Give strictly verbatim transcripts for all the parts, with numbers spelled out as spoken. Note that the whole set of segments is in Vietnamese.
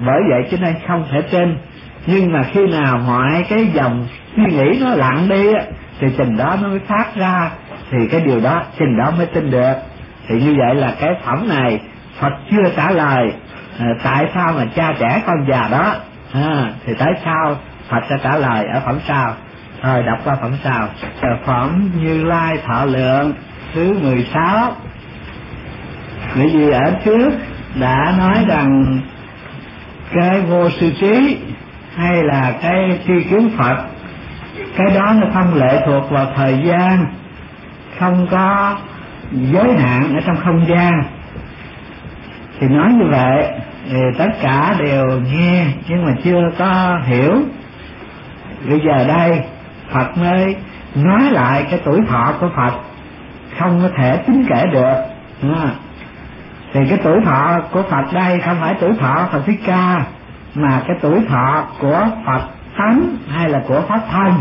Bởi vậy cho nên không thể tin. Nhưng mà khi nào mọi cái dòng suy nghĩ nó lặng đi á, thì chừng đó nó mới phát ra, thì cái điều đó chừng đó mới tin được. Thì như vậy là cái phẩm này Phật chưa trả lời à, tại sao mà cha trẻ con già đó, à, thì tới sau Phật sẽ trả lời ở phẩm sau. Rồi đọc qua phẩm sau. Phẩm Như Lai Thọ Lượng thứ mười sáu. Bởi vì ở trước đã nói rằng cái vô sư trí hay là cái tri kiến Phật, cái đó nó không lệ thuộc vào thời gian, không có giới hạn ở trong không gian. Thì nói như vậy thì tất cả đều nghe nhưng mà chưa có hiểu. Bây giờ đây Phật mới nói lại cái tuổi thọ của Phật không có thể tính kể được. À, thì cái tuổi thọ của Phật đây không phải tuổi thọ Phật Thích Ca, mà cái tuổi thọ của Phật tánh hay là của Pháp thân.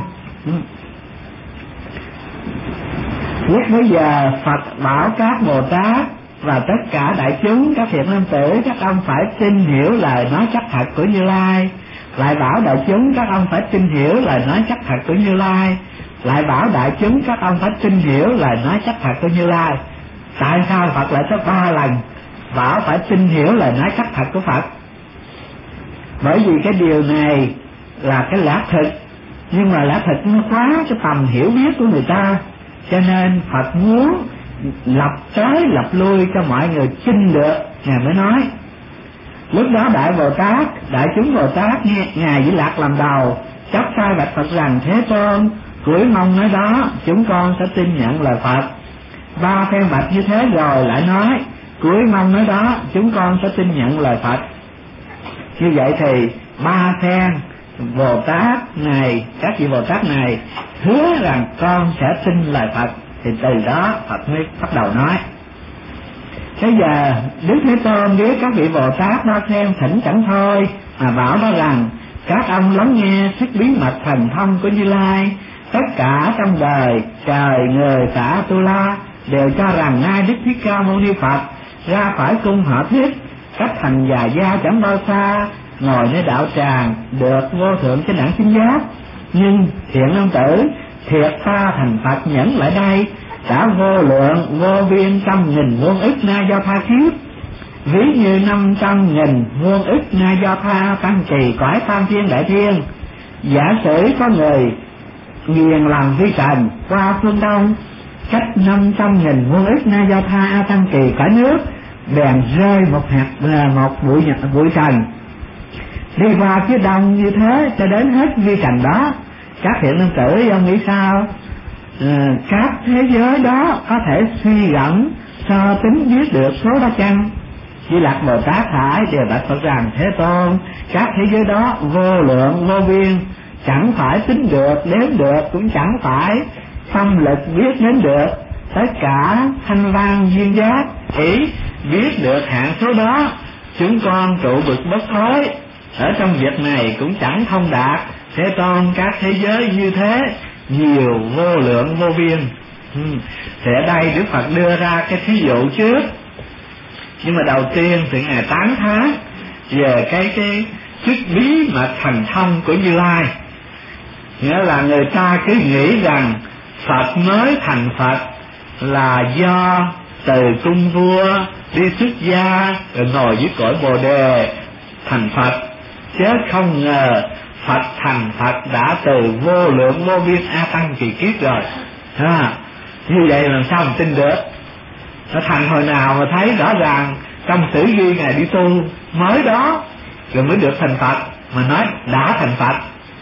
Lúc bây giờ Phật bảo các Bồ Tát và tất cả đại chúng, các thiện nam tử, các ông phải tin hiểu lời nói chắc thật của Như Lai. Lại bảo đại chúng các ông phải tin hiểu lời nói chắc thật của Như Lai. Lại bảo đại chúng các ông phải tin hiểu lời nói chắc thật của Như Lai. Tại sao Phật lại có ba lần bảo phải tin hiểu lời nói chắc thật của Phật? Bởi vì cái điều này là cái lẽ thực, nhưng mà lẽ thực nó quá cái tầm hiểu biết của người ta, cho nên Phật muốn lập tới lập lui cho mọi người tin được, Ngài mới nói. Lúc đó Đại Bồ Tát, đại chúng Bồ Tát nghe Ngài Di Lặc làm đầu, chắp tay bạch Phật rằng: Thế Tôn, cúi mong nói đó, chúng con sẽ tin nhận lời Phật. Ba phen bạch như thế rồi lại nói: cúi mong nói đó, chúng con sẽ tin nhận lời Phật. Như vậy thì ba phen Bồ Tát này, các vị Bồ Tát này hứa rằng con sẽ tin lời Phật, thì từ đó Phật mới bắt đầu nói. Bây giờ Đức Thế Tôn với các vị Bồ Tát ba phen thỉnh chẳng thôi, mà bảo đó rằng: các ông lắng nghe sức bí mật thần thông của Như Lai. Tất cả trong đời trời người cả Tu La đều cho rằng nay Đức Thích Ca Mâu Ni Phật ra khỏi cung Họ Thích, cách thành Già Gia chẳng bao xa, ngồi nơi đạo tràng được vô thượng chánh đẳng chính giác. Nhưng thiện nam tử, thiệt ta thành Phật nhẫn lại đây, đã vô lượng vô biên trăm nghìn muôn ức na do tha kiếp, ví như năm trăm nghìn muôn ức na do tha tăng trì cõi tam thiên đại thiên. Giả sử có người nghiền làm vi trần qua phương đông, cách năm trăm nghìn muôn ức na do tha a tăng trì cõi nước, bèn rơi một hạt một bụi nhật bụi trần, đi qua phía đông như thế cho đến hết vi trần đó. Các thiện nam tử ông nghĩ sao? À, các thế giới đó có thể suy gẫm so tính biết được số đó chăng? Di Lặc Bồ Tát Hải đều bạch Phật rằng: Thế Tôn, các thế giới đó vô lượng vô biên, chẳng phải tính được đếm được, cũng chẳng phải tâm lực biết đến được. Tất cả thanh văn duyên giác ý biết được hạn số đó, chúng con trụ bực bất thối ở trong việc này cũng chẳng thông đạt. Thế Tôn, các thế giới như thế nhiều vô lượng vô biên. ừ. Thì ở đây Đức Phật đưa ra cái thí dụ trước, nhưng mà đầu tiên thì Ngài tán thán về cái cái chức bí mật thần thông của Như Lai. Nghĩa là người ta cứ nghĩ rằng Phật mới thành Phật là do từ cung vua đi xuất gia rồi ngồi dưới cội Bồ Đề thành Phật, chứ không ngờ Phật thành Phật đã từ vô lượng vô biên a tăng kỳ kiếp rồi. À, như vậy làm sao mình tin được? Nó thành hồi nào mà thấy rõ ràng trong sử ghi Ngài đi tu mới đó rồi mới được thành Phật, mà nói đã thành Phật.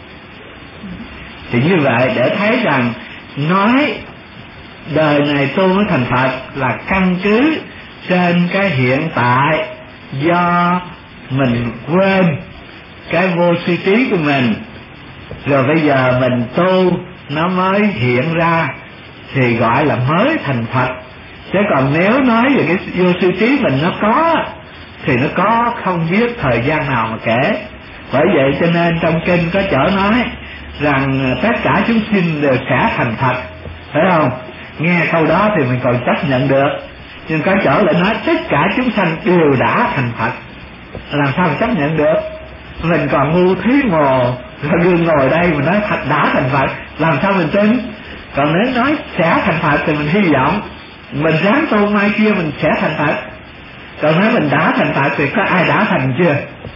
Thì như vậy để thấy rằng nói đời này tu mới thành Phật là căn cứ trên cái hiện tại do mình quên cái vô sư trí của mình, rồi bây giờ mình tu nó mới hiện ra thì gọi là mới thành Phật. Chứ còn nếu nói về cái vô sư trí mình nó có thì nó có không biết thời gian nào mà kể. Bởi vậy cho nên trong kinh có chỗ nói rằng tất cả chúng sinh đều sẽ thành Phật, phải không? Nghe câu đó thì mình còn chấp nhận được, nhưng có chỗ lại nói tất cả chúng sanh đều đã thành Phật. làm sao mà chấp nhận được. Mình còn ngu thí mồ, rồi gương ngồi đây mình nói thật đã thành Phật, làm sao mình tin. Còn nếu nói sẽ thành Phật thì mình hy vọng mình ráng tu mai kia mình sẽ thành Phật. Còn nếu mình đã thành Phật thì có ai đã thành chưa?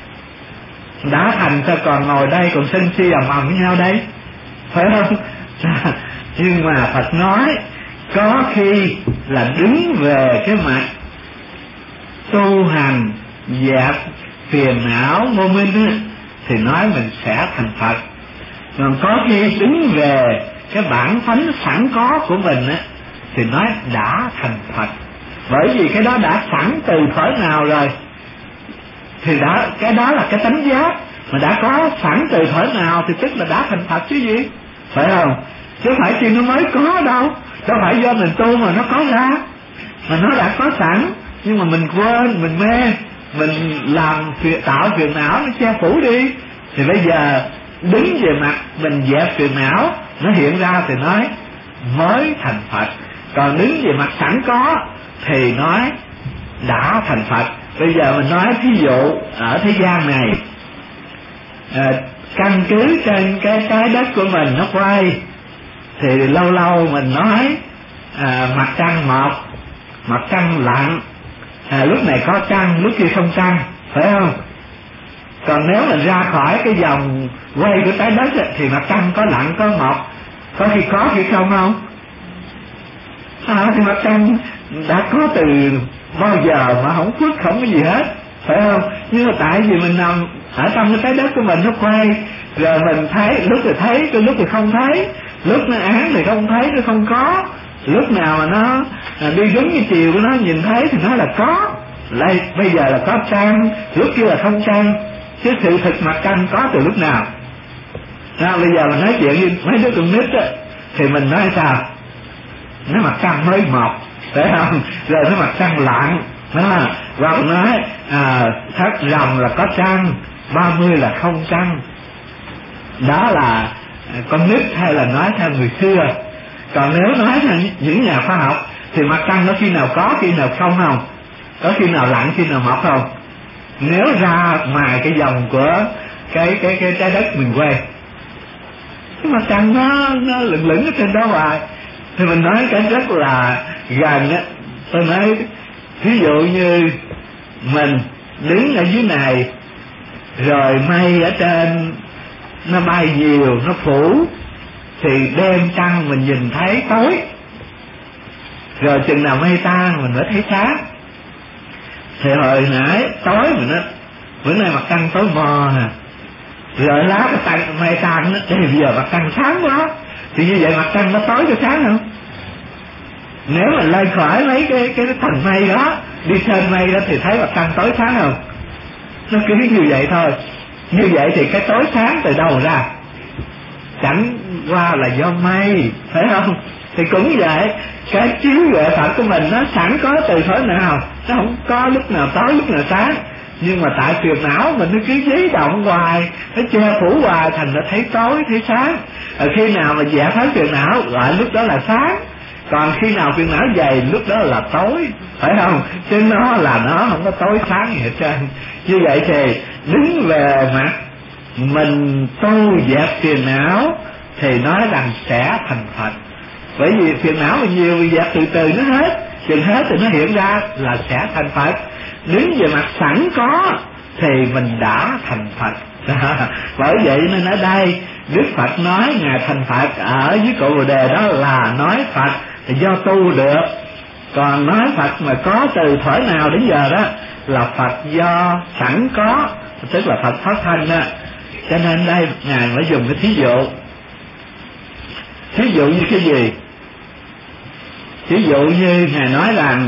Đã thành sao còn ngồi đây còn sân si ầm ầm với nhau đây, phải không? Nhưng mà Phật nói có khi là đứng về cái mặt tu hành dẹp phiền não vô minh á, thì nói mình sẽ thành Phật. Còn có khi đứng về cái bản tánh sẵn có của mình á, thì nói đã thành Phật. Bởi vì cái đó đã sẵn từ thuở nào rồi, thì đã cái đó là cái tánh giác mà đã có sẵn từ thuở nào thì tức là đã thành Phật chứ gì, phải không? Chứ phải chi nó mới có đâu, đâu phải do mình tu mà nó có ra, mà nó đã có sẵn. Nhưng mà mình quên, mình mê, mình làm phiền, tạo phiền não nó che phủ đi. Thì bây giờ đứng về mặt mình dẹp phiền não nó hiện ra thì nói mới thành Phật. Còn đứng về mặt sẵn có thì nói đã thành Phật. Bây giờ mình nói thí dụ ở thế gian này, à, căn cứ trên cái trái đất của mình nó quay, thì lâu lâu mình nói à, mặt trăng mọc, mặt trăng lặn, à, lúc này có trăng lúc kia không trăng, phải không? Còn nếu mình ra khỏi cái vòng quay của trái đất ấy, thì mặt trăng có lặn có mọc, có khi có khi không không? À, thì mặt trăng đã có từ bao giờ mà không khuất không có gì hết, phải không? Nhưng mà tại vì mình nằm ở trong cái trái đất của mình nó quay, rồi mình thấy lúc thì thấy, cái lúc thì không thấy, lúc nó án thì không thấy, nó không có, lúc nào mà nó à, đi đúng cái chiều của nó nhìn thấy thì nó là có. Đây bây giờ là có trăng, lúc kia là không trăng, chứ sự thực mặt trăng có từ lúc nào? À, bây giờ mình nói chuyện với mấy đứa con nít á, thì mình nói sao? Nó mặt trăng mới mọc, phải không? Rồi nó mặt trăng lặn, à, hoặc nói à, thất rằm là có trăng, ba mươi là không trăng. Đó là con nít hay là nói theo người xưa. Còn nếu nói theo những nhà khoa học thì mặt trăng nó khi nào có khi nào không không? Có khi nào lặn khi nào mọc không? Nếu ra ngoài cái vòng của cái cái cái trái đất mình quay, cái mặt trăng nó nó lửng lửng ở trên đó hoài, thì mình nói cái rất là gần á. Tôi nói ví dụ như mình đứng ở dưới này, rồi mây ở trên nó bay nhiều, nó phủ, thì đêm trăng mình nhìn thấy tối, rồi chừng nào mây tan mình mới thấy sáng. Thì hồi nãy tối mình nói bữa nay mặt trăng tối mờ nè, rồi lá cái trăng mây tan nó thì bây giờ mặt trăng sáng quá, thì như vậy mặt trăng nó tối cho sáng không? Nếu mà lên khỏi mấy cái cái tầng mây đó, đi trên mây đó thì thấy mặt trăng tối sáng không? Nó cứ như vậy thôi. Như vậy thì cái tối sáng từ đâu ra? Chẳng qua là do mây, phải không? Thì cũng vậy, cái chiếu huệ Phật của mình nó sẵn có từ thuở nào, nó không có lúc nào tối lúc nào sáng. Nhưng mà tại phiền não mình nó cứ giấy động hoài, nó che phủ hoài, thành nó thấy tối thấy sáng. Ở khi nào mà dẹp hết phiền não gọi lúc đó là sáng, còn khi nào phiền não dày lúc đó là tối, phải không? Chứ nó là nó không có tối sáng gì hết trơn. Như vậy thì đứng về mặt mình tu dẹp phiền não thì nói rằng sẽ thành Phật. Bởi vì phiền não mà nhiều vì dẹp từ từ nó hết, chừng hết thì nó hiện ra là sẽ thành Phật. Đứng về mặt sẵn có thì mình đã thành Phật. Bởi vậy nên ở đây Đức Phật nói Ngài thành Phật ở dưới cội Bồ Đề đó là nói Phật thì do tu được. Còn nói Phật mà có từ thuở nào đến giờ đó là Phật do sẵn có, tức là Phật thoát thân đó. Cho nên đây Ngài mới dùng cái thí dụ. Thí dụ như cái gì? Thí dụ như Ngài nói rằng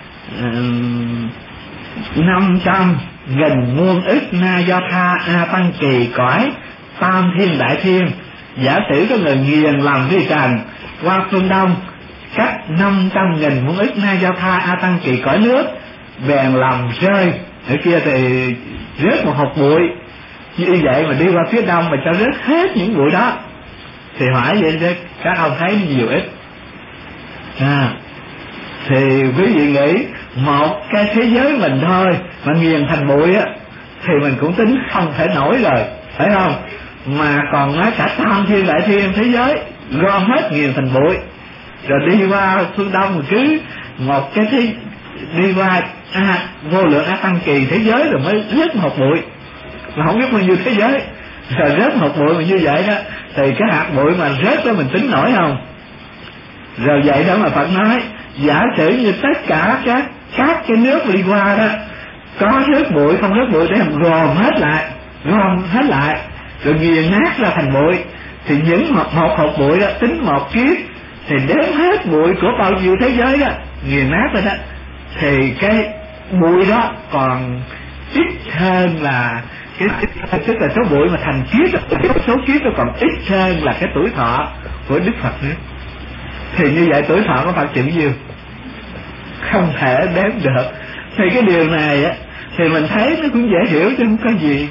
năm trăm nghìn muôn ức na do tha a tăng kỳ cõi tam thiên đại thiên, giả sử có người nghiền lòng vi trần qua phương đông, cách năm trăm nghìn muôn ức na do tha a tăng kỳ cõi nước, bèn lòng rơi ở kia thì rớt một hột bụi. Như vậy mà đi qua phía đông mà cho rớt hết những bụi đó, thì hỏi vậy chứ các ông thấy nhiều ít à, thì quý vị nghĩ một cái thế giới mình thôi mà nghiền thành bụi á, thì mình cũng tính không thể nổi rồi, phải không? Mà còn nói cả tam thiên đại thiên thế giới gom hết nghiền thành bụi, rồi đi qua phương đông cứ một cái thế, đi qua à, vô lượng A Tăng kỳ thế giới rồi mới rớt một bụi, mà không biết bao nhiêu thế giới, rồi rớt một bụi mà như vậy đó, thì cái hạt bụi mà rớt đó mình tính nổi không? Rồi vậy đó mà Phật nói, giả sử như tất cả các các cái nước đi qua đó có rớt bụi không rớt bụi để làm gom hết lại, gom hết lại rồi nghiền nát ra thành bụi, thì những một, một hột bụi đó tính một kiếp thì đếm hết bụi của bao nhiêu thế giới đó nghiền nát ra đó, thì cái bụi đó còn ít hơn là cái, cái tức là số bụi mà thành kiếp, số kiếp nó còn ít hơn là cái tuổi thọ của Đức Phật nữa. Thì như vậy tuổi thọ của Phật chịu nhiêu? Không thể đếm được. Thì cái điều này á thì mình thấy nó cũng dễ hiểu chứ không có gì.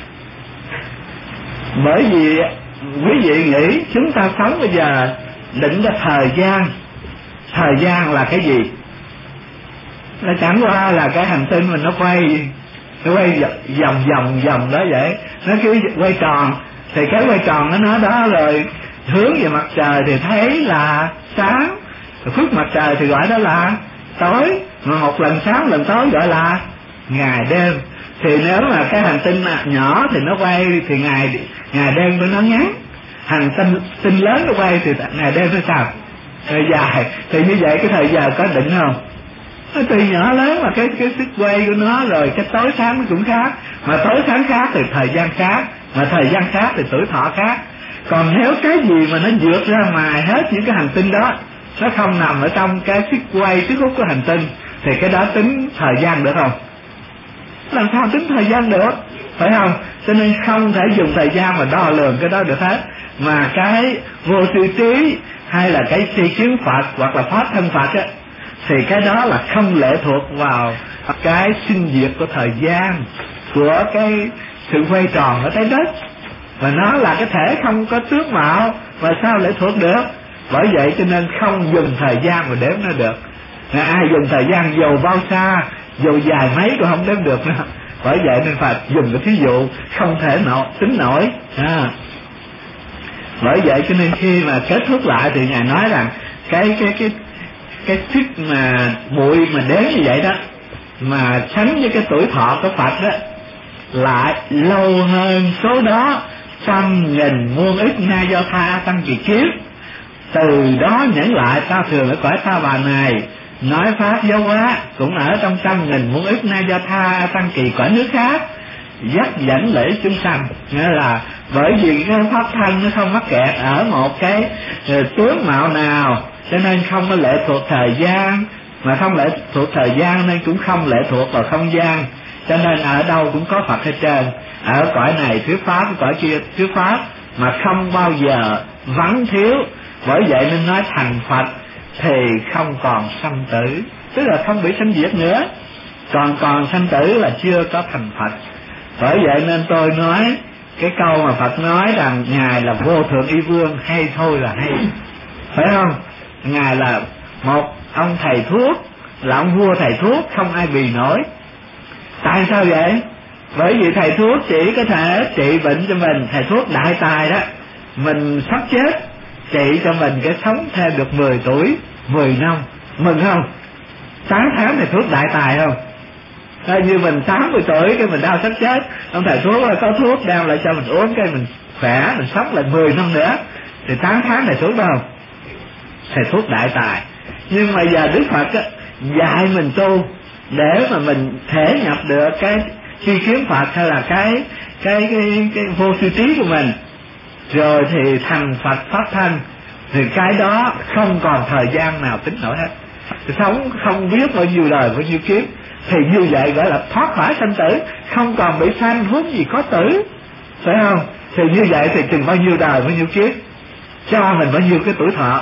Bởi vì quý vị nghĩ chúng ta sống bây giờ định ra thời gian, thời gian là cái gì? Nó chẳng qua là cái hành tinh mình nó quay, nó quay vòng vòng vòng đó vậy, nó cứ quay tròn, thì cái quay tròn nó nói đó, rồi hướng về mặt trời thì thấy là sáng, rồi khuất mặt trời thì gọi đó là tối, mà một lần sáng lần tối gọi là ngày đêm. Thì nếu mà cái hành tinh nhỏ thì nó quay thì ngày ngày đêm của nó ngắn, hành tinh tinh lớn nó quay thì ngày đêm nó sao? Thời dài. Thì như vậy cái thời giờ có định không? Nó tùy nhỏ lớn mà cái cái sức quay của nó, rồi cái tối sáng nó cũng khác, mà tối sáng khác thì thời gian khác, mà thời gian khác thì tuổi thọ khác. Còn nếu cái gì mà nó vượt ra ngoài hết những cái hành tinh đó, nó không nằm ở trong cái sức quay sức hút của hành tinh, thì cái đó tính thời gian được không? Làm sao tính thời gian được, phải không? Cho nên không thể dùng thời gian mà đo lường cái đó được hết. Mà cái vô tư trí hay là cái tri kiến Phật hoặc là pháp thân Phật á, thì cái đó là không lệ thuộc vào cái sinh diệt của thời gian, của cái sự quay tròn ở trái đất, và nó là cái thể không có tướng mạo, mà sao lệ thuộc được? Bởi vậy cho nên không dùng thời gian mà đếm nó được. Mà ai dùng thời gian dầu bao xa, dầu dài mấy cũng không đếm được nữa. Bởi vậy nên phải dùng cái thí dụ không thể nọ tính nổi. À. Bởi vậy cho nên khi mà kết thúc lại thì Ngài nói rằng cái cái cái cái sức mà bụi mà đếm như vậy đó, mà sánh với cái tuổi thọ của Phật đó, lại lâu hơn số đó trăm nghìn muôn ức na do tha tăng kỳ kiếp. Từ đó nhẫn lại ta thường ở cõi ta bà này nói pháp giáo hóa, cũng ở trong trăm nghìn muôn ức na do tha tăng kỳ cõi nước khác, dắt dẫn lễ chúng sanh. Nghĩa là bởi vì cái pháp thân nó không mắc kẹt ở một cái tướng mạo nào, cho nên không có lệ thuộc thời gian, mà không lệ thuộc thời gian nên cũng không lệ thuộc vào không gian, cho nên ở đâu cũng có Phật hết trơn. Ở cõi này thuyết pháp, cõi kia thuyết pháp, mà không bao giờ vắng thiếu. Bởi vậy nên nói thành Phật thì không còn sanh tử, tức là không bị sanh diệt nữa. Còn còn sanh tử là chưa có thành Phật. Bởi vậy nên tôi nói cái câu mà Phật nói rằng Ngài là vô thượng y vương hay thôi là hay, phải không? Ngài là một ông thầy thuốc, là ông vua thầy thuốc không ai bì nổi. Tại sao vậy? Bởi vì thầy thuốc chỉ có thể trị bệnh cho mình, thầy thuốc đại tài đó, mình sắp chết trị cho mình cái sống thêm được mười tuổi, mười năm, mừng không? Tám tháng thầy thuốc đại tài không? Thế như mình tám mươi tuổi cái mình đau sắp chết, ông thầy thuốc có thuốc đem lại cho mình uống, cái mình khỏe, mình sống lại mười năm nữa, thì tám tháng thầy thuốc đâu? Thầy thuốc đại tài. Nhưng mà giờ Đức Phật á, dạy mình tu để mà mình thể nhập được cái tri kiến Phật, hay là cái cái cái cái vô tư trí của mình, rồi thì thành Phật pháp thân, thì cái đó không còn thời gian nào tính nổi hết. Sống không biết bao nhiêu đời bao nhiêu kiếp, thì như vậy gọi là thoát khỏi sanh tử, không còn bị sanh huống gì có tử, phải không? Thì như vậy thì chừng bao nhiêu đời bao nhiêu kiếp, cho mình bao nhiêu cái tuổi thọ.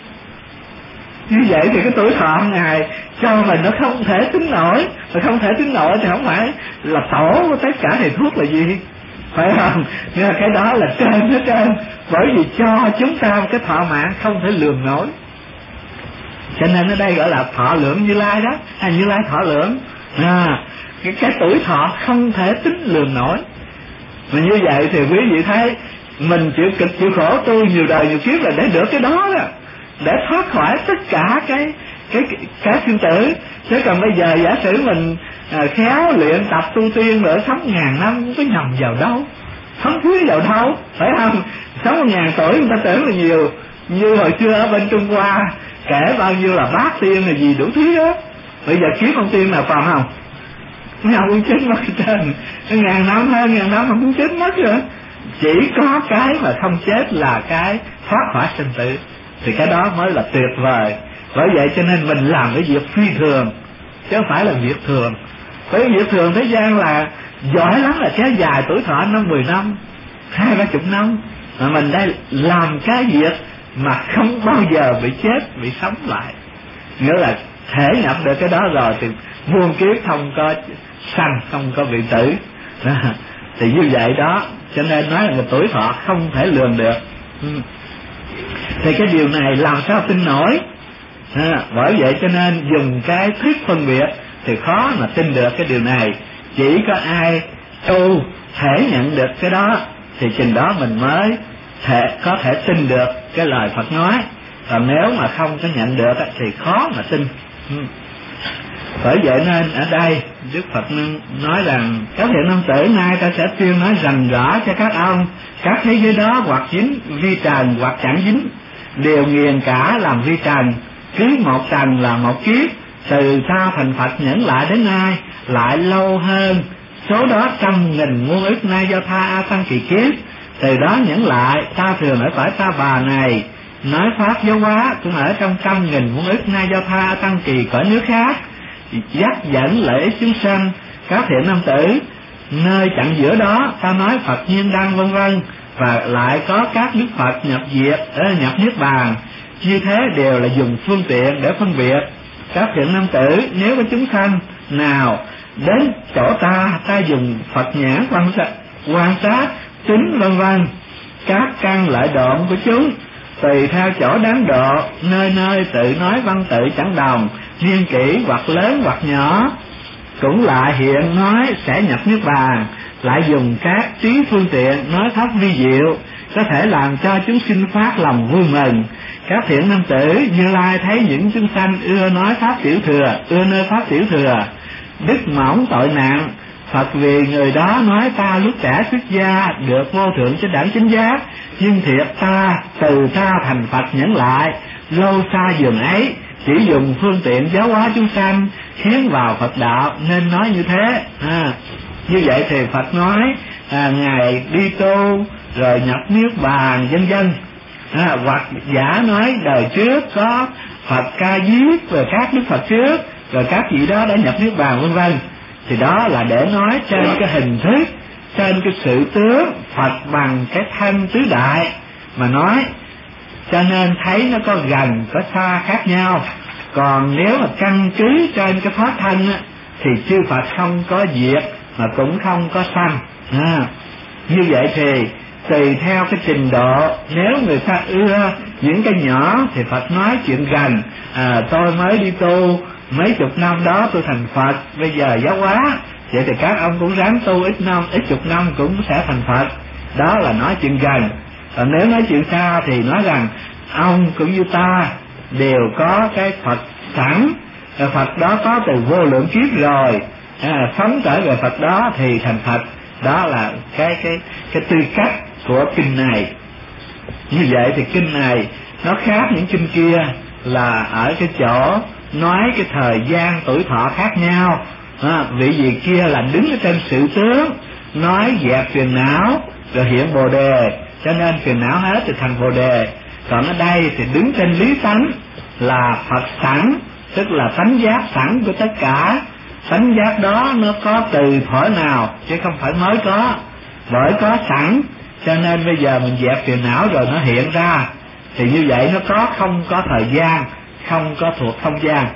Như vậy thì cái tuổi thọ Ngài cho mình nó không thể tính nổi, mà không thể tính nổi thì không phải là tổ của tất cả thầy thuốc là gì, phải không? Nhưng mà cái đó là trên hết trơn, bởi vì cho chúng ta một cái thọ mạng không thể lường nổi. Cho nên ở đây gọi là thọ lượng Như Lai đó, hay Như Lai thọ lượng. À, cái, cái tuổi thọ không thể tính lường nổi. Mà như vậy thì quý vị thấy mình chịu cực chịu khổ tu nhiều đời nhiều kiếp là để được cái đó đó, để thoát khỏi tất cả cái cái cái sinh tử. Chứ còn bây giờ giả sử mình à, khéo luyện tập tu tiên nữa sống ngàn năm không có nhầm vào đâu, không thiếu vào đâu, phải không? Sống một ngàn tuổi người ta tưởng là nhiều, như hồi xưa ở bên Trung Hoa kể bao nhiêu là bát tiên là gì đủ thứ đó. Bây giờ kiếm ông tiên nào còn không? Nhau cũng chết mất trên ngàn năm, hơn ngàn năm không cũng chết mất rồi. Chỉ có cái mà không chết là cái thoát khỏi sinh tử, thì cái đó mới là tuyệt vời. Bởi vậy cho nên mình làm cái việc phi thường chứ không phải là việc thường. Bởi việc thường thế gian là giỏi lắm là kéo dài tuổi thọ năm mười năm, hai ba chục năm, mà mình đây làm cái việc mà không bao giờ bị chết, bị sống lại. Nghĩa là thể nhập được cái đó rồi thì muôn kiếp không có sanh, không có bị tử. Thì như vậy đó, cho nên nói là tuổi thọ không thể lường được. Thì cái điều này làm sao tin nổi? À, bởi vậy cho nên dùng cái thuyết phân biệt thì khó mà tin được cái điều này. Chỉ có ai tu thể nhận được cái đó thì chừng đó mình mới thể, có thể tin được cái lời Phật nói. Còn nếu mà không có nhận được thì khó mà tin. Bởi vậy nên ở đây Đức Phật nói rằng các thiện nam tử nay ta sẽ tuyên nói rành rõ cho các ông, các thế giới đó hoặc dính vi trần hoặc chẳng dính, đều nghiền cả làm vi trần. Cứ một trần là một kiếp, từ sau thành Phật nhẫn lại đến nay lại lâu hơn, số đó trăm nghìn muôn ức nay do tha a tăng kỳ kiếp. Từ đó nhẫn lại ta thường ở cõi Ta Bà này, nói pháp giáo hóa cũng ở trong trăm nghìn muôn ức nay do tha a tăng kỳ cõi nước khác, dắt dẫn lợi ích chúng sanh. Các thiện nam tử nơi chặng giữa đó ta nói Phật nhiên đăng vân vân, và lại có các đức Phật nhập diệt nhập niết bàn. Như thế đều là dùng phương tiện để phân biệt. Các thiện nam tử nếu có chúng sanh nào đến chỗ ta, ta dùng Phật nhãn quan sát, quan sát tính vân vân các căn lợi độn của chúng, tùy theo chỗ đáng độ, nơi nơi tự nói văn tự chẳng đồng, niên kỷ hoặc lớn hoặc nhỏ, cũng lại hiện nói sẽ nhập niết bàn. Lại dùng các trí phương tiện nói pháp vi diệu, có thể làm cho chúng sinh phát lòng vui mừng. Các thiện nam tử Như Lai thấy những chúng sanh ưa nói pháp tiểu thừa, ưa nơi pháp tiểu thừa, đức mỏng tội nặng, Phật vì người đó nói ta lúc trẻ xuất gia được vô thượng chánh đẳng chánh giác, nhưng thiệt ta từ ta thành Phật nhẫn lại, lâu xa giường ấy, chỉ dùng phương tiện giáo hóa chúng sanh khiến vào Phật đạo nên nói như thế. À, như vậy thì Phật nói à, ngài đi tu rồi nhập niết bàn vân vân. À, hoặc giả nói đời trước có Phật ca diếp về các đức Phật trước, rồi các vị đó đã nhập niết bàn vân vân. Thì đó là để nói trên cái hình thức, trên cái sự tướng Phật bằng cái thân tứ đại mà nói, cho nên thấy nó có gần có xa khác nhau. Còn nếu mà căn cứ trên cái pháp thân á, thì chư Phật không có diệt mà cũng không có sanh. À, như vậy thì tùy theo cái trình độ, nếu người ta ưa những cái nhỏ thì Phật nói chuyện gần, à, tôi mới đi tu mấy chục năm đó tôi thành Phật, bây giờ giáo hóa, vậy thì các ông cũng ráng tu ít năm, ít chục năm cũng sẽ thành Phật. Đó là nói chuyện gần. Còn nếu nói chuyện xa thì nói rằng ông cũng như ta đều có cái Phật sẵn, Phật đó có từ vô lượng kiếp rồi, à, sống trở về Phật đó thì thành Phật. Đó là cái cái cái tư cách của kinh này. Như vậy thì kinh này nó khác những kinh kia là ở cái chỗ nói cái thời gian tuổi thọ khác nhau. À, vị gì kia là đứng ở trên sự tướng, nói dẹp phiền não rồi hiện bồ đề, cho nên phiền não hết thì thành bồ đề. Còn ở đây thì đứng trên lý tánh là Phật sẵn, tức là tánh giác sẵn của tất cả. Tánh giác đó nó có từ thuở nào chứ không phải mới có, bởi có sẵn cho nên bây giờ mình dẹp phiền não rồi nó hiện ra. Thì như vậy nó có không có thời gian, không có thuộc không gian.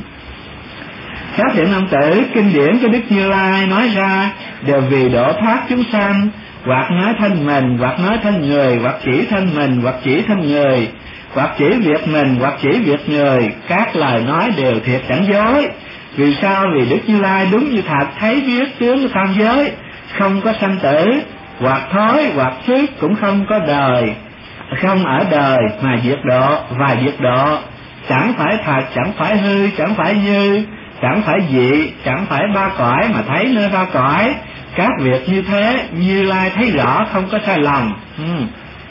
Các thiện nam tử kinh điển của Đức Như Lai nói ra đều vì độ thoát chúng sanh, hoặc nói thân mình, hoặc nói thân người, hoặc chỉ thân mình, hoặc chỉ thân người, hoặc chỉ việc mình, hoặc chỉ việc người. Các lời nói đều thiệt chẳng dối, Vì sao? Vì Đức Như Lai đúng như thật thấy biết tướng của tam giới, không có sanh tử, hoặc thối hoặc xước, cũng không có đời, không ở đời mà diệt độ và diệt độ, chẳng phải thật, chẳng phải hư, chẳng phải như, chẳng phải dị, chẳng phải ba cõi mà thấy nơi ba cõi. Các việc như thế Như Lai thấy rõ, không có sai lầm. ừ.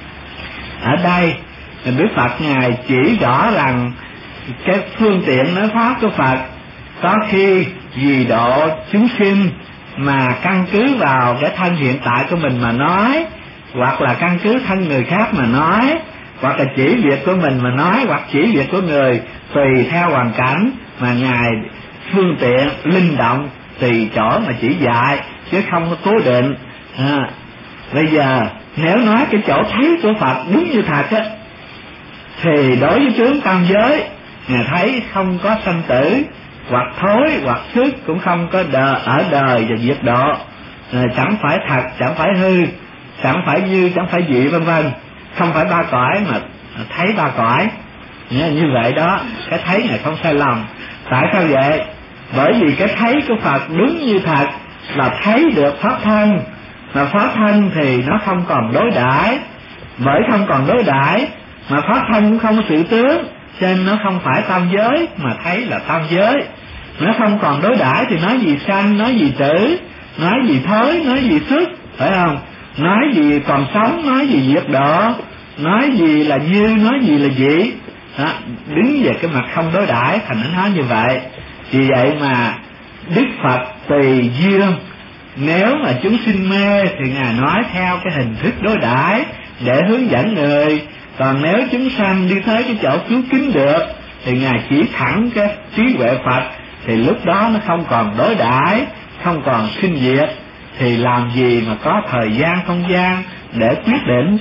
Ở đây Đức Phật Ngài chỉ rõ rằng cái phương tiện nói pháp của Phật có khi vì độ chúng sinh mà căn cứ vào cái thân hiện tại của mình mà nói, hoặc là căn cứ thân người khác mà nói, hoặc là chỉ việc của mình mà nói, hoặc chỉ việc của người, tùy theo hoàn cảnh mà Ngài phương tiện linh động tùy chỗ mà chỉ dạy, chứ không có cố định. à, Bây giờ nếu nói cái chỗ thấy của Phật đúng như thật á, thì đối với tướng tam giới Ngài thấy không có sanh tử, hoặc thối hoặc xước, cũng không có đời, ở đời và diệt độ, à, chẳng phải thật, chẳng phải hư, chẳng phải như, chẳng phải dị, vân vân, không phải ba cõi mà thấy ba cõi. Như vậy đó, cái thấy này không sai lầm. Tại sao vậy? Bởi vì cái thấy của Phật đúng như thật là thấy được pháp thân, mà pháp thân thì nó không còn đối đãi, bởi không còn đối đãi mà pháp thân cũng không có sự tướng, cho nên nó không phải tam giới mà thấy là tam giới. Nó không còn đối đãi thì nói gì sanh, nói gì tử, nói gì thối, nói gì xuất, phải không? Nói gì còn sống, nói gì diệt độ, nói gì là như, nói gì là dị. Đó, đứng về cái mặt không đối đãi thành nó nói như vậy. Vì vậy mà Đức Phật tùy duyên, nếu mà chúng sinh mê thì Ngài nói theo cái hình thức đối đãi để hướng dẫn người, còn nếu chúng sanh đi tới cái chỗ cứu kính được thì Ngài chỉ thẳng cái trí huệ Phật, thì lúc đó nó không còn đối đãi, không còn sinh diệt, thì làm gì mà có thời gian không gian để quyết định.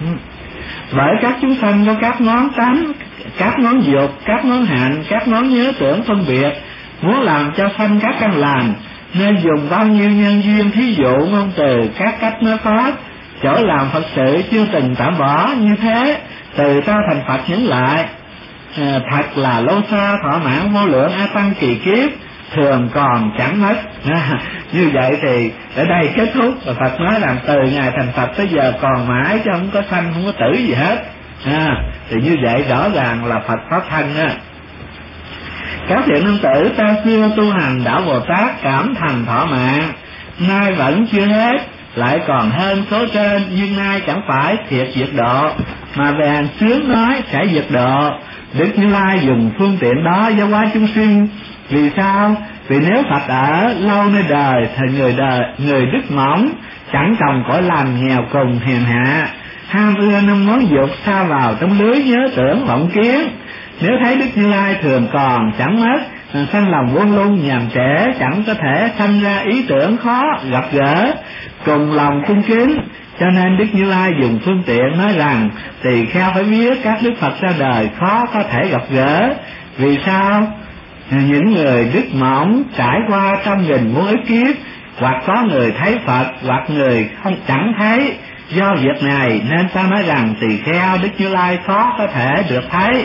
Bởi các chúng sanh có các ngón tánh, các ngón dục, các ngón hạnh, các ngón nhớ tưởng phân biệt, muốn làm cho sanh các căn lành nên dùng bao nhiêu nhân duyên, thí dụ ngôn từ, các cách nói pháp, chỗ làm Phật sự chưa từng tạm bỏ. Như thế từ ta thành Phật nhấn lại, à, thật là lâu xa thỏa mãn vô lượng a tăng kỳ kiếp, thường còn chẳng mất. à, Như vậy thì ở đây kết thúc, và Phật nói rằng từ ngày thành Phật tới giờ còn mãi, chứ không có sanh, không có tử gì hết. à, Thì như vậy rõ ràng là Phật pháp thân á. Các thiện nam tử, ta xưa tu hành đạo Bồ Tát cảm thành thỏa mãn, nay vẫn chưa hết, lại còn hơn số trên, nhưng nay chẳng phải thiệt diệt độ, mà về hành sướng nói sẽ diệt độ. Đức Như Lai dùng phương tiện đó giáo hóa chúng sinh. Vì sao? Vì nếu Phật ở lâu nơi đời thì người đời người đức mỏng, chẳng trồng cõi lành, nghèo cùng hèn hạ, ham ưa năm món dục, sa vào trong lưới nhớ tưởng vọng kiến. Nếu thấy Đức Như Lai thường còn chẳng mất, sanh lòng buông lung nhàm trẻ, chẳng có thể sanh ra ý tưởng khó gặp gỡ, cùng lòng cung kính. Cho nên Đức Như Lai dùng phương tiện nói rằng tỳ kheo phải biết các Đức Phật ra đời khó có thể gặp gỡ. Vì sao? Những người đức mỏng trải qua trăm nghìn muôn ức kiếp, hoặc có người thấy Phật, hoặc người không chẳng thấy. Do việc này nên ta nói rằng tỳ kheo Đức Như Lai khó có thể được thấy.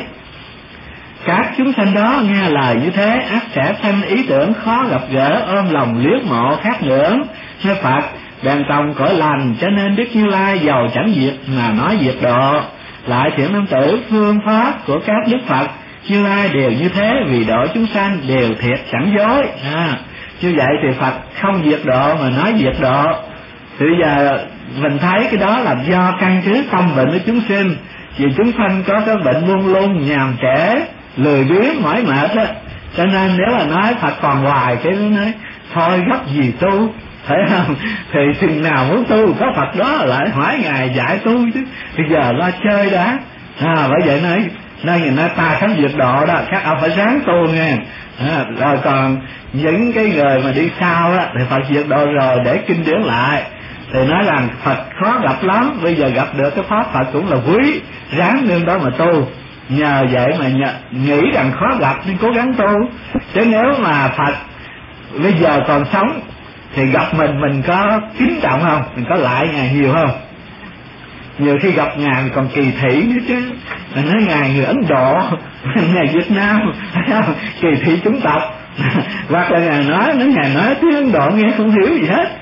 Các chúng sanh đó nghe lời như thế, ắt sẽ sanh ý tưởng khó gặp gỡ, ôm lòng liếc mộ khát ngưỡng nơi Phật, bèn trồng cõi lành. Cho nên Đức Như Lai giàu chẳng diệt mà nói diệt độ. Lại thiện nam tử, phương pháp của các Đức Phật Như Lai đều như thế, vì độ chúng sanh đều thiệt chẳng dối. à, Như vậy thì Phật không diệt độ mà nói diệt độ. Thì bây giờ mình thấy cái đó là do căn cứ tâm bệnh của chúng sinh. Vì chúng sanh có cái bệnh buông lung, nhàm trễ, lười biếng, mỏi mệt á, cho nên nếu mà nói Phật còn hoài, cái nó nói thôi gấp gì tu, phải không? Thì chừng nào muốn tu có Phật đó lại hỏi Ngài dạy tu chứ, bây giờ lo chơi đã. à, Bởi vậy nói nói người nói ta không diệt độ đó, các ông phải ráng tu nghe. à, Rồi còn những cái người mà đi sau đó thì Phật diệt độ rồi để kinh điển lại, thì nói rằng Phật khó gặp lắm, bây giờ gặp được cái pháp Phật cũng là quý, ráng nương đó mà tu. Nhờ vậy mà nhờ, nghĩ rằng khó gặp nên cố gắng tu. Chứ nếu mà Phật bây giờ còn sống thì gặp mình, mình có kính trọng không? Mình có lại Ngài nhiều không? Nhiều khi gặp Ngài còn kỳ thị nữa chứ. Mình nói Ngài người Ấn Độ, Ngài Việt Nam, kỳ thị chúng tộc. Hoặc là Ngài nói, nếu Ngài nói tiếng Ấn Độ nghe không hiểu gì hết.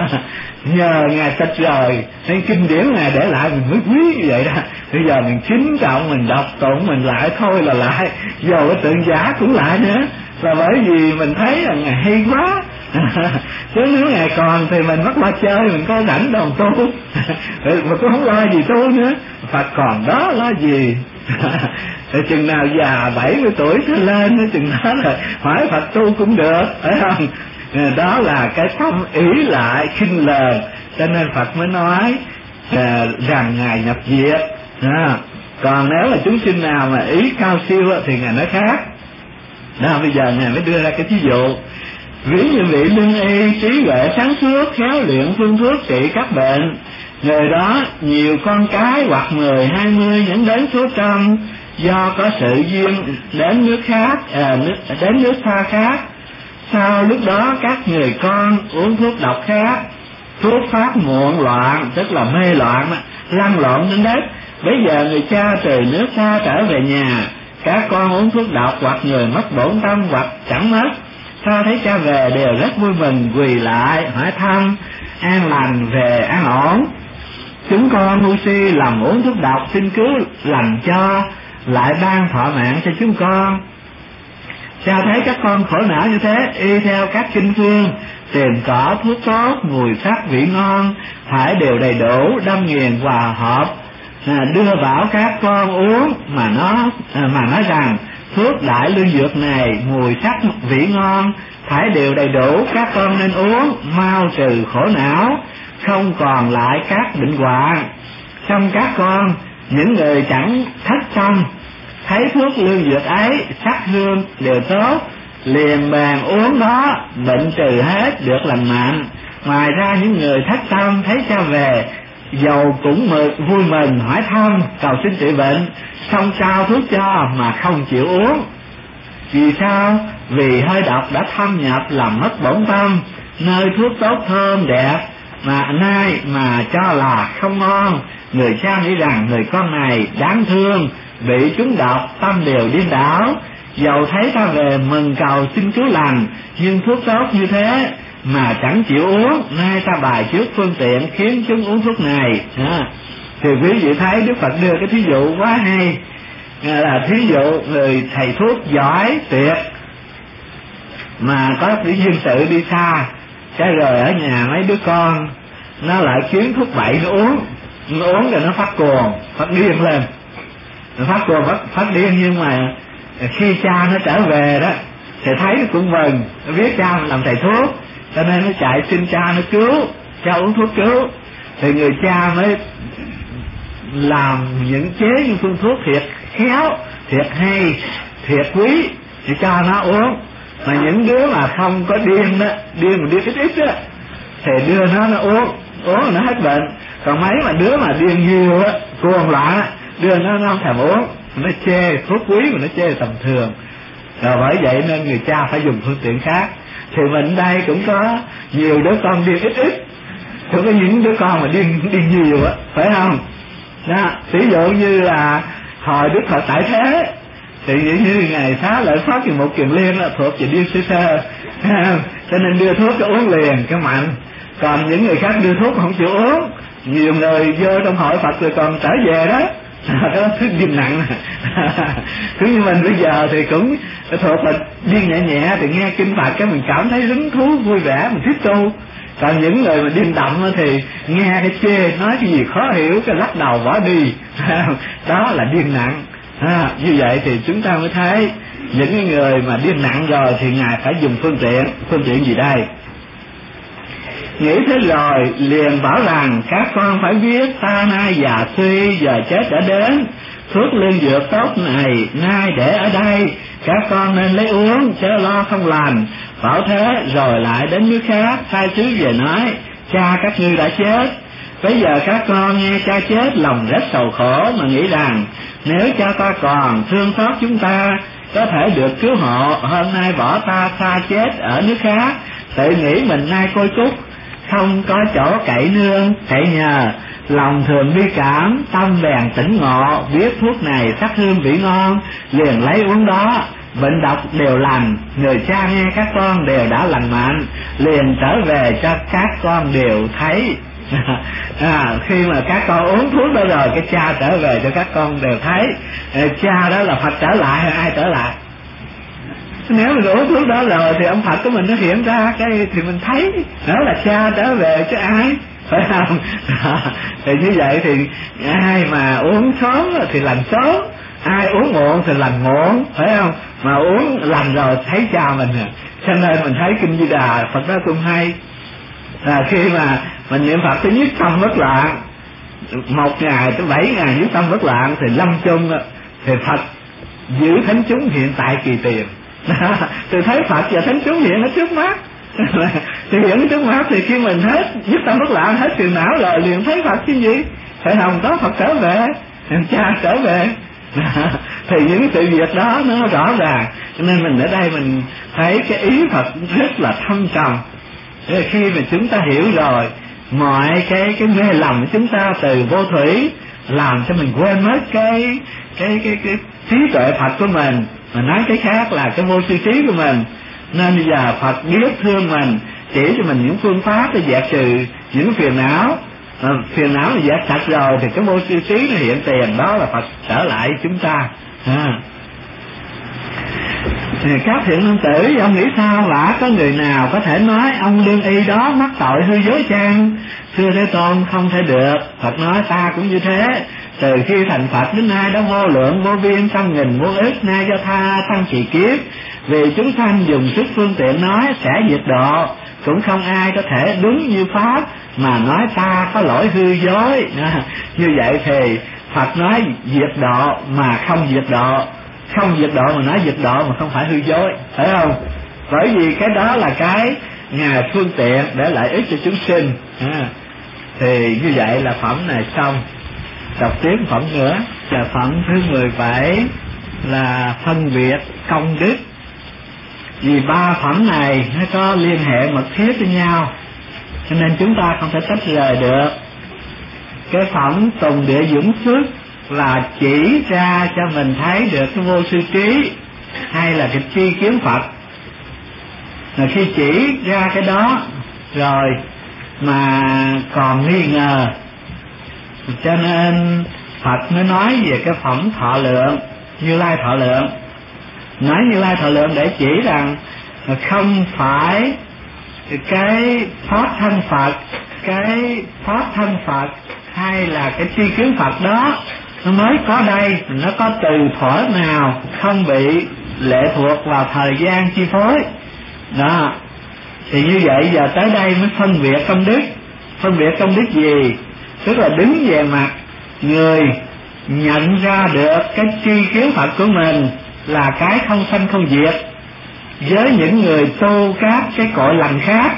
Nhờ Ngài tịch rồi nên kinh điển Ngài để lại mình mới quý như vậy đó. Bây giờ mình kính trọng, mình đọc tụng mình lại thôi là lại, dù cái tượng giả cũng lại nữa, là bởi vì mình thấy là Ngài hay quá. Chứ nếu Ngài còn thì mình mất lo chơi, mình có rảnh đồng tu mà cũng không lo gì tu nữa. Phật còn đó lo gì. Thì chừng nào già bảy mươi tuổi trở lên, chừng đó là hỏi Phật tu cũng được, phải không? Đó là cái tâm ý lại khinh lờn, cho nên Phật mới nói à, rằng Ngài nhập diệt. À, còn nếu là chúng sinh nào mà ý cao siêu thì Ngài nói khác. Đó, bây giờ Ngài mới đưa ra cái ví dụ. Ví như vị lương y trí huệ sáng suốt, khéo luyện phương thuốc trị các bệnh, người đó nhiều con cái hoặc mười hai mươi những đến số trăm, do có sự duyên đến nước khác, à, nước, đến nước xa khác. Sau lúc đó các người con uống thuốc độc khác, thuốc phát muộn loạn, tức là mê loạn, lăn lộn trên đất. Bây giờ người cha từ nước xa trở về nhà, các con uống thuốc độc hoặc người mất bổn tâm hoặc chẳng mất. Sao thấy cha về đều rất vui mừng, quỳ lại hỏi thăm an lành về an ổn. Chúng con ngu si lòng uống thuốc độc, xin cứu lành cho, lại ban thọ mạng cho chúng con. Cha thấy các con khổ não như thế, y theo các kinh phương tìm cỏ thuốc tốt, mùi sắc vị ngon, phải đều đầy đủ, đâm nghiền hòa hợp, à, đưa bảo các con uống, mà nó à, mà nói rằng thuốc đại lương dược này mùi sắc vị ngon, phải đều đầy đủ, các con nên uống, mau trừ khổ não, không còn lại các bệnh hoạn. Trong các con, những người chẳng thất tâm, thấy thuốc lương dược ấy sắc hương đều tốt, liền bàn uống đó, bệnh trừ hết, được lành mạnh. Ngoài ra những người thất tâm thấy cha về, dầu cũng mực vui mừng hỏi thăm cầu xin trị bệnh, xong trao thuốc cho mà không chịu uống. Vì sao? Vì hơi độc đã thâm nhập làm mất bổn tâm, nơi thuốc tốt thơm đẹp mà nay mà cho là không ngon. Người cha nghĩ rằng người con này đáng thương, bị chúng độc tâm đều điên đảo, dầu thấy ta về mừng cầu xin cứu lành, nhưng thuốc tốt như thế mà chẳng chịu uống, nay ta bài trước phương tiện khiến chúng uống thuốc này. À, thì quý vị thấy Đức Phật đưa cái thí dụ quá hay, là thí dụ người thầy thuốc giỏi tuyệt mà có cái duyên sự đi xa, cái rồi ở nhà mấy đứa con nó lại kiếm thuốc bậy nó uống, nó uống rồi nó phát cuồng, phát điên lên, nó phát cuồng phát, phát điên. Nhưng mà khi cha nó trở về đó thì thấy nó cũng mừng, nó biết cha làm thầy thuốc, cho nên nó chạy xin cha nó cứu, cha uống thuốc cứu. Thì người cha mới làm những chế những phương thuốc thiệt khéo, thiệt hay, thiệt quý để cho nó uống. Mà những đứa mà không có điên đó, điên mà điên ít ít đó, thì đưa nó nó uống, uống nó hết bệnh. Còn mấy mà đứa mà điên nhiều á, cuồng loạn á, đưa nó nó không thèm uống, nó chê thuốc quý mà nó chê tầm thường. Rồi bởi vậy nên người cha phải dùng phương tiện khác. Thì mình đây cũng có nhiều đứa con điên ít ít, cũng có những đứa con mà điên điên nhiều á, phải không? Đó, ví dụ như là hồi Đức Phật tại thế thì như ngày Xá Lợi Phất thì một kiền liên là thuộc về điên sơ sơ, cho nên đưa thuốc cho uống liền cái mạnh. Còn những người khác đưa thuốc không chịu uống, nhiều người vô trong hội Phật rồi còn trở về đó, đó thứ điên nặng. Cứ như mình bây giờ thì cũng thuộc là điên nhẹ nhẹ, thì nghe kinh Phật cái mình cảm thấy hứng thú vui vẻ, mình tiếp tu. Còn những người mà điên động thì nghe cái chê, nói cái gì khó hiểu cái lắc đầu bỏ đi. Đó là điên nặng. À, như vậy thì chúng ta mới thấy những người mà điên nặng rồi thì Ngài phải dùng phương tiện. Phương tiện gì đây? Nghĩ thế rồi liền bảo rằng các con phải biết ta nay già suy, giờ chết đã đến, thuốc lương dược tốt này nay để ở đây, các con nên lấy uống chớ lo không lành. Bảo thế rồi lại đến nước khác sai sứ về nói cha các ngươi đã chết. Bây giờ các con nghe cha chết lòng rất sầu khổ, mà nghĩ rằng nếu cha ta còn thương xót chúng ta có thể được cứu hộ, hôm nay bỏ ta xa chết ở nước khác, tự nghĩ mình nay côi cút không có chỗ cậy nương cậy nhờ, lòng thường bi cảm, tâm bèn tỉnh ngộ, biết thuốc này sắc hương vị ngon, liền lấy uống đó. bệnh độc đều lành, người cha nghe các con đều đã lành mạnh, liền trở về cho các con đều thấy. À, khi mà các con uống thuốc đó rồi, cái cha trở về cho các con đều thấy. À, cha đó là Phật trở lại hay ai trở lại? Nếu mình uống thuốc đó rồi thì ông Phật của mình nó hiện ra cái thì mình thấy đó là cha trở về chứ ai, phải không? À, thì như vậy thì ai mà uống sớm thì lành sớm, ai uống muộn thì lành muộn, phải không? Mà uống lành rồi thấy cha mình à. Cho nên mình thấy Kinh Di Đà Phật đó cũng hay là khi mà mình niệm Phật thứ nhất tâm bất loạn, một ngày tới bảy ngày nhất tâm bất loạn, thì lâm chung thì Phật giữ thánh chúng hiện tại kỳ tiền. Thì thấy Phật và thánh chúng hiện ở trước mắt. Thì hiện trước mắt thì khi mình hết nhất tâm bất loạn, hết phiền não rồi liền thấy Phật chứ gì, phải không? Đó Phật trở về, cha trở về. Thì những sự việc đó nó rõ ràng, cho nên mình ở đây mình thấy cái ý Phật rất là thâm trầm. Thế khi mà chúng ta hiểu rồi, mọi cái cái mê lầm của chúng ta từ vô thủy làm cho mình quên mất cái cái cái cái trí tuệ Phật của mình, mà nói cái khác là cái vô sư trí của mình. Nên bây giờ Phật biết thương mình, chỉ cho mình những phương pháp để dẹp trừ những phiền não. À, phiền não là dẹp sạch rồi thì cái vô sư trí nó hiện tiền, đó là Phật trở lại chúng ta. À. Thì các thiện nam tử, ông nghĩ sao lạ có người nào có thể nói ông lương y đó mắc tội hư dối chăng? Thưa Thế Tôn, không thể được. Phật nói ta cũng như thế, từ khi thành Phật đến nay đã vô lượng vô biên trăm nghìn vô ức nay do tha tăng trì kiếp, vì chúng sanh dùng sức phương tiện nói sẽ diệt độ, cũng không ai có thể đúng như pháp mà nói ta có lỗi hư dối. À, như vậy thì Phật nói diệt độ mà không diệt độ, không diệt độ mà nói diệt độ mà không phải hư dối, phải không? Bởi vì cái đó là cái Ngài phương tiện để lợi ích cho chúng sinh. À, thì như vậy là phẩm này xong. Đọc tiếp phẩm nữa là phẩm thứ mười bảy là phân biệt công đức. Vì ba phẩm này nó có liên hệ mật thiết với nhau, cho nên chúng ta không thể tách rời được. Cái phẩm tùng địa dũng phước là chỉ ra cho mình thấy được cái vô sư trí hay là cái tri kiến Phật. Rồi khi chỉ ra cái đó rồi mà còn nghi ngờ, cho nên Phật mới nói về cái phẩm thọ lượng, Như Lai thọ lượng. Nói Như Lai thọ lượng để chỉ rằng không phải cái pháp thân Phật, cái pháp thân Phật hay là cái tri kiến Phật đó nó mới có đây, nó có từ thuở nào không bị lệ thuộc vào thời gian chi phối. Đó, thì như vậy giờ tới đây mới phân biệt công đức. Phân biệt công đức gì? Tức là đứng về mặt người nhận ra được cái tri kiến Phật của mình là cái không sanh không diệt. Với những người tu các cái cội lành khác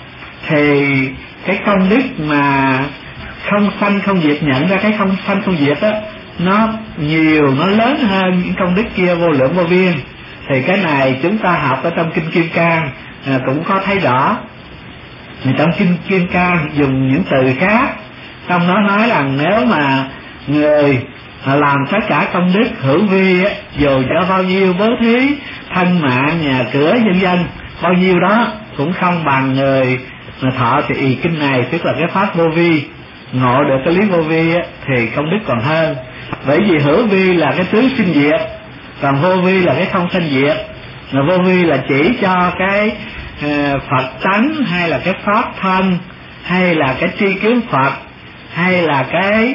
thì cái công đức mà không sanh không diệt, nhận ra cái không sanh không diệt đó, nó nhiều, nó lớn hơn những công đức kia vô lượng vô biên. Thì cái này chúng ta học ở trong Kinh Kim Cang à, cũng có thấy rõ. Thì trong Kinh Kim Cang dùng những từ khác, trong đó nói rằng nếu mà người làm tất cả công đức hữu vi, dù cho bao nhiêu bố thí, thân mạng, nhà cửa, vân vân, bao nhiêu đó cũng không bằng người mà thọ thì ý kinh này, tức là cái pháp vô vi, ngộ được cái lý vô vi thì công đức còn hơn. Bởi vì hữu vi là cái tứ sinh diệt, còn vô vi là cái không sinh diệt. Mà vô vi là chỉ cho cái uh, Phật tánh, hay là cái pháp thân, hay là cái tri kiến Phật, hay là cái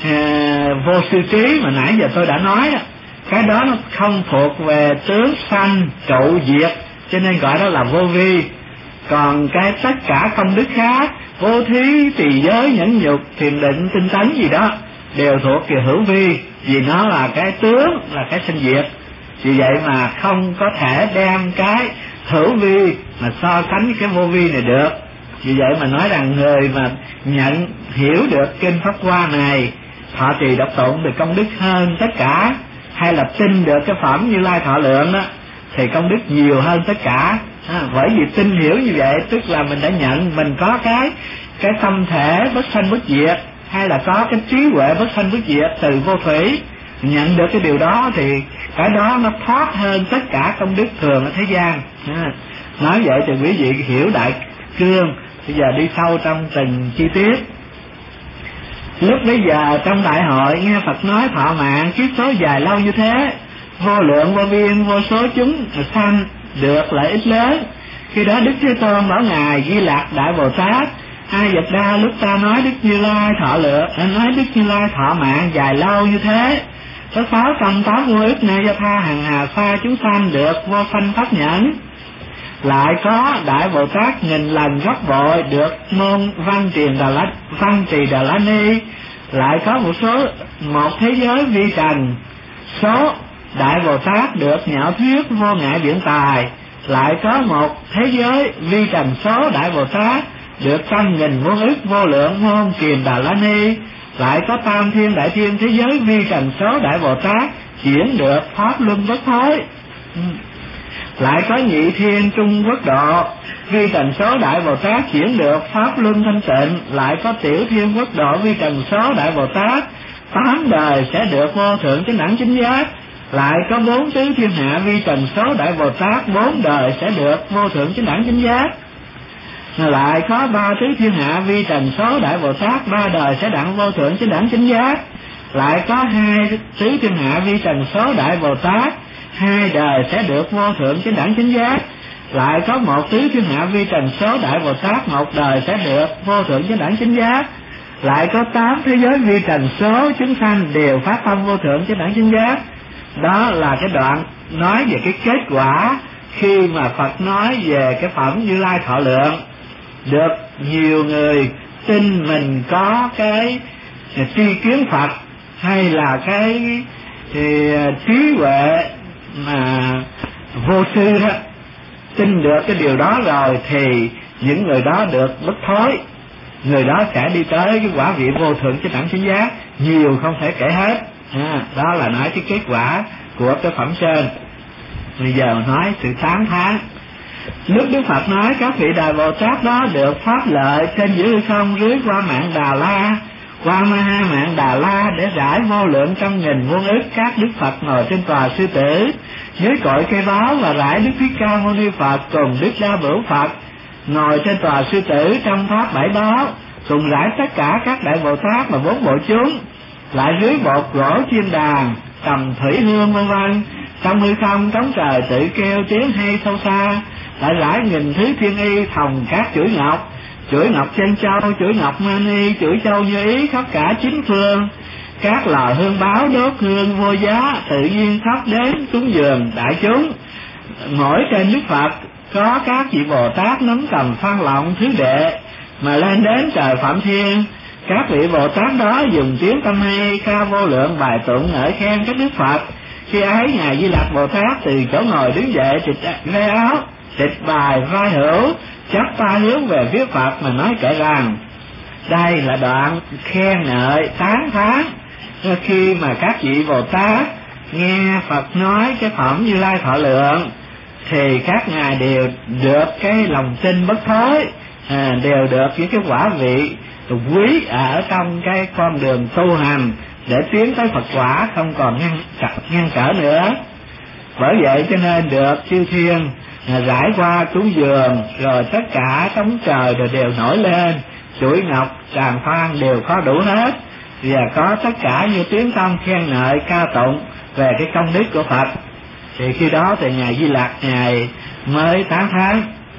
uh, vô sư trí mà nãy giờ tôi đã nói đó. Cái đó nó không thuộc về tướng sanh trụ diệt, cho nên gọi đó là vô vi. Còn cái tất cả công đức khác, vô thí, trì giới, nhẫn nhục, thiền định, tinh tấn gì đó đều thuộc về hữu vi, vì nó là cái tướng, là cái sinh diệt. Vì vậy mà không có thể đem cái hữu vi mà so sánh với cái vô vi này được. Vì vậy mà nói rằng người mà nhận hiểu được kinh Pháp Hoa này, thọ trì đọc tụng thì công đức hơn tất cả, hay là tin được cái phẩm Như Lai thọ lượng đó thì công đức nhiều hơn tất cả. À, bởi vì tin hiểu như vậy tức là mình đã nhận mình có cái cái tâm thể bất sanh bất diệt, hay là có cái trí huệ bất sanh bất diệt từ vô thủy, nhận được cái điều đó thì cái đó nó thoát hơn tất cả công đức thường ở thế gian. Nói vậy thì quý vị hiểu đại cương. Bây giờ đi sâu trong từng chi tiết. Lúc bây giờ trong đại hội nghe Phật nói thọ mạng kiếp số dài lâu như thế, vô lượng vô biên vô số chúng sanh được lợi ích lớn. Khi đó Đức Thế Tôn bảo ngài Di Lặc Đại Bồ Tát: A Dật Đa, lúc ta nói Đức Như Lai thọ lượng, nói Đức Như Lai thọ mạng dài lâu như thế, có sáu trăm tám mươi ức na gia tha hằng hà sa chúng sanh được vô sanh pháp nhẫn. Lại có Đại Bồ Tát nghìn lần gấp bội được môn văn truyền Đà La, văn trì Đà La Ni. Lại có một số một thế giới vi trần, số Đại Bồ Tát được nhạo thuyết vô ngại biện tài. Lại có một thế giới vi trần số Đại Bồ Tát được trăm nghìn muôn ức vô lượng môn truyền Đà La Ni. Lại có tam thiên đại thiên thế giới vi trần số Đại Bồ Tát chuyển được pháp luân bất thối. Lại có nhị thiên trung quốc độ vi trần số Đại Bồ Tát chuyển được pháp luân thanh tịnh. Lại có tiểu thiên quốc độ vi trần số Đại Bồ Tát tám đời sẽ được vô thượng chánh đẳng chánh giác. Lại có bốn tứ thiên hạ vi trần số Đại Bồ Tát bốn đời sẽ được vô thượng chánh đẳng chánh giác. Lại có ba tứ thiên hạ vi trần số Đại Bồ Tát ba đời sẽ đặng vô thượng chánh đẳng chánh giác. Lại có hai tứ thiên hạ vi trần số Đại Bồ Tát hai đời sẽ được vô thượng chánh đẳng chánh giác. Lại có một tứ thiên hạ vi trần số Đại Bồ Tát một đời sẽ được vô thượng chánh đẳng chánh giác. Lại có tám thế giới vi trần số chúng sanh đều phát tâm vô thượng chánh đẳng chánh giác. Đó là cái đoạn nói về cái kết quả khi mà Phật nói về cái phẩm Như Lai thọ lượng. Được nhiều người tin mình có cái tri kiến Phật hay là cái thì, trí huệ mà vô sư đó, tin được cái điều đó rồi thì những người đó được bất thối, người đó sẽ đi tới cái quả vị vô thượng chánh đẳng chánh giác, nhiều không thể kể hết. À, đó là nói cái kết quả của cái phẩm trên. Bây giờ nói sự tán thán. Lúc Đức Phật nói các vị Đại Bồ Tát đó được pháp lợi trên giữa hư không rưới qua mạng Đà La, qua ma ha mạng Đà La để rải vô lượng trăm nghìn muôn ức các Đức Phật ngồi trên tòa sư tử dưới cội cây báo, và rải Đức Thích Ca Mâu Ni Phật cùng Đức Đa Bửu Phật ngồi trên tòa sư tử trong pháp bảy báo, cùng rải tất cả các Đại Bồ Tát và bốn bộ chúng. Lại dưới bột gỗ chiên đàn cầm thủy hương vân vân, trong hư không trống trời tự kêu tiếng hay sâu xa. Lại rải nghìn thứ thiên y thòng các chuỗi ngọc, chuỗi ngọc trên châu, chuỗi ngọc mani, chuỗi châu như ý khắp cả chín phương. Các lò hương báo đốt hương vô giá tự nhiên khắp đến cúng dường đại chúng. Mỗi trên Đức Phật có các vị Bồ Tát nắm cầm phan lọng thứ đệ mà lên đến trời Phạm Thiên. Các vị Bồ Tát đó dùng tiếng tâm hay ca vô lượng bài tụng ngợi khen các Đức Phật. Khi ấy ngài Di Lặc Bồ Tát từ chỗ ngồi đứng dậy, trịch ve áo, trịch bài vai hữu, chắp tay hướng về phía Phật mà nói kể rằng: đây là đoạn khen ngợi tán thán khi mà các vị Bồ Tát nghe Phật nói cái phẩm Như Lai thọ lượng thì các ngài đều được cái lòng tin bất thối, à, đều được những cái quả vị quý ở trong cái con đường tu hành để tiến tới Phật quả, không còn ngăn ngăn trở nữa. Bởi vậy cho nên được chư thiên rải qua cúng dường, rồi tất cả trống trời rồi đều nổi lên, chuỗi ngọc tràng phan đều có đủ hết, và có tất cả như tiếng tâm khen ngợi ca tụng về cái công đức của Phật. Thì khi đó thì ngài Di Lặc ngài mới tán thán.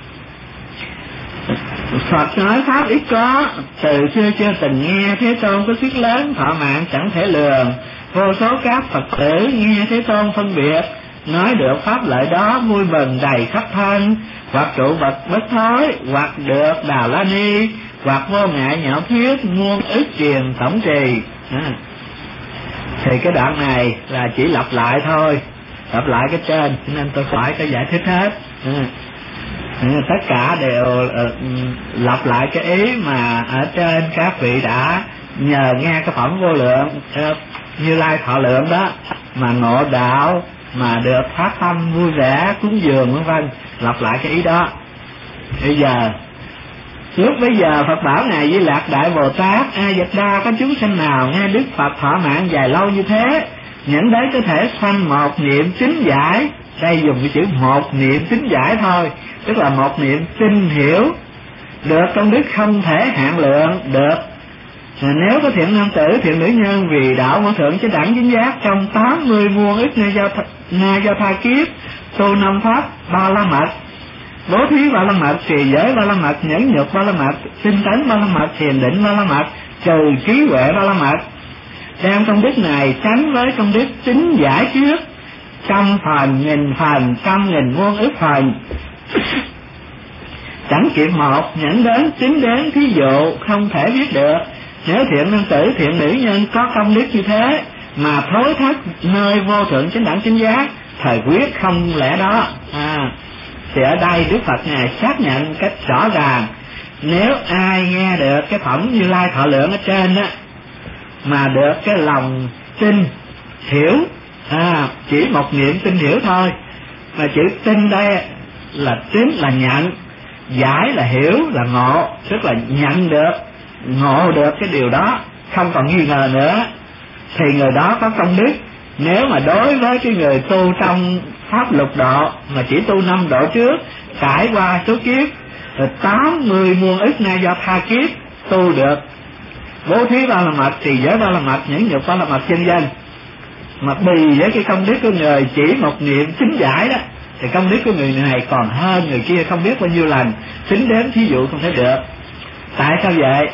Phật nói pháp ít có, từ xưa chưa từng nghe Thế Tôn có thuyết lớn thọ mạng chẳng thể lường. Vô số các Phật tử nghe Thế Tôn phân biệt, nói được pháp lợi đó vui mừng đầy khắp thân, hoặc trụ bậc bất thối, hoặc được Đà La Ni, hoặc vô ngại nhạo thuyết muôn ức truyền tổng trì. À, thì cái đoạn này là chỉ lặp lại thôi, lặp lại cái trên, nên tôi phải có giải thích hết. À, tất cả đều uh, lặp lại cái ý mà ở trên các vị đã nhờ nghe cái phẩm vô lượng uh, Như Lai thọ lượng đó mà ngộ đạo, mà được phát tâm vui vẻ cúng dường vân vân, lặp lại cái ý đó. Bây giờ lúc bây giờ Phật bảo ngài Di Lặc Đại Bồ Tát: A Dật Đa, có chúng sanh nào nghe Đức Phật thọ mạng dài lâu như thế những đấy có thể sanh một niệm chính giải. Đây dùng cái chữ một niệm chính giải thôi, tức là một niệm tin hiểu, được công đức không thể hạn lượng được. À, nếu có thiện nam tử, thiện nữ nhân vì đạo vô thượng chánh đẳng chính giác trong tám mươi muôn ức na do na do tha kiếp tu năm pháp ba la mật, bố thí ba la mật, trì giới ba la mật, nhẫn nhục ba la mật, tinh tấn ba la mật, thiền định ba la mật, trừ trí huệ ba la mật, đem công đức này tránh với công đức chính giải trước trăm phần, nghìn phần, trăm nghìn muôn ức phần, chẳng kịp một, nhẫn đến chính đến thí dụ không thể biết được. Nếu thiện nam tử, thiện nữ nhân có công đức như thế mà thối thất nơi vô thượng chánh đẳng chánh giác, thời quyết không lẽ đó. À, thì ở đây Đức Phật ngài xác nhận cách rõ ràng, nếu ai nghe được cái phẩm Như Lai thọ lượng ở trên á, mà được cái lòng tin hiểu, à, chỉ một niệm tin hiểu thôi, mà chữ tin đây là tín là nhận, giải là hiểu là ngộ, tức là nhận được, ngộ được cái điều đó, không còn nghi ngờ nữa, thì người đó có công đức. Nếu mà đối với cái người tu trong pháp lục độ mà chỉ tu năm độ trước, trải qua số kiếp rồi tám mươi muôn ức na do tha kiếp tu được bố thí ba la mật, trì giới ba la mật, nhẫn nhục ba la mật, vân vân, mà bì với cái công đức của người chỉ một niệm chính giải đó, thì công đức của người này còn hơn người kia không biết bao nhiêu lần, tính đến thí dụ không thể được. Tại sao vậy?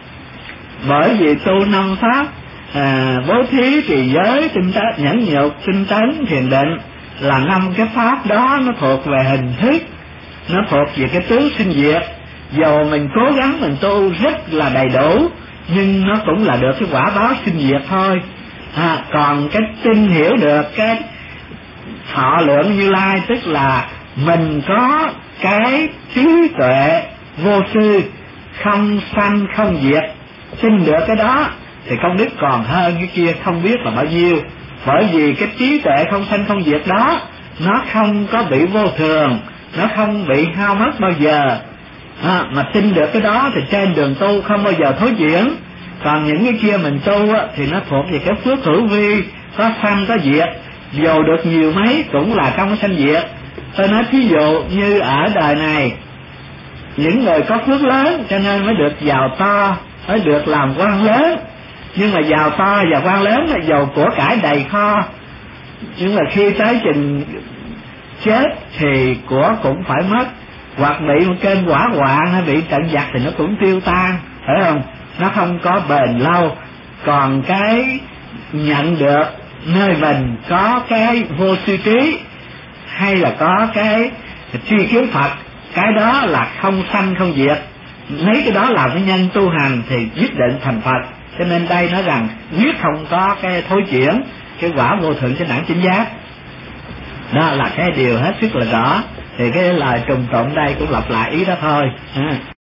Bởi vì tu năm pháp, à, bố thí, trì giới, tinh tấn, nhẫn nhục, tinh tấn, thiền định là năm cái pháp đó nó thuộc về hình thức, nó thuộc về cái tướng sinh diệt. Dù mình cố gắng mình tu rất là đầy đủ, nhưng nó cũng là được cái quả báo sinh diệt thôi. À, còn cái tin hiểu được cái thọ lượng Như Lai, tức là mình có cái trí tuệ vô sư, không sanh không diệt, tin được cái đó thì công đức còn hơn cái kia không biết là bao nhiêu. Bởi vì cái trí tuệ không sanh không diệt đó, nó không có bị vô thường, nó không bị hao mất bao giờ. À, mà tin được cái đó thì trên đường tu không bao giờ thối chuyển. Còn những cái kia mình tu á, thì nó thuộc về cái phước hữu vi, có sanh có diệt, dù được nhiều mấy cũng là không có sanh diệt. Tôi nói thí dụ như ở đời này, những người có phước lớn cho nên mới được giàu to, mới được làm quan lớn. Nhưng mà giàu to và quan lớn là giàu của cải đầy kho, nhưng mà khi tới chừng chết thì của cũng phải mất, hoặc bị một cơn hỏa hoạn hay bị trận giặc thì nó cũng tiêu tan, phải không? Nó không có bền lâu. Còn cái nhận được nơi mình có cái vô sư trí, hay là có cái truy kiếm Phật, cái đó là không sanh không diệt. Lấy cái đó làm cái nhân tu hành thì quyết định thành Phật. Cho nên đây nói rằng quyết không có cái thối chuyển, cái quả vô thượng chánh đẳng chính giác. Đó là cái điều hết sức là rõ. Thì cái lời trùng trộn đây cũng lặp lại ý đó thôi. À.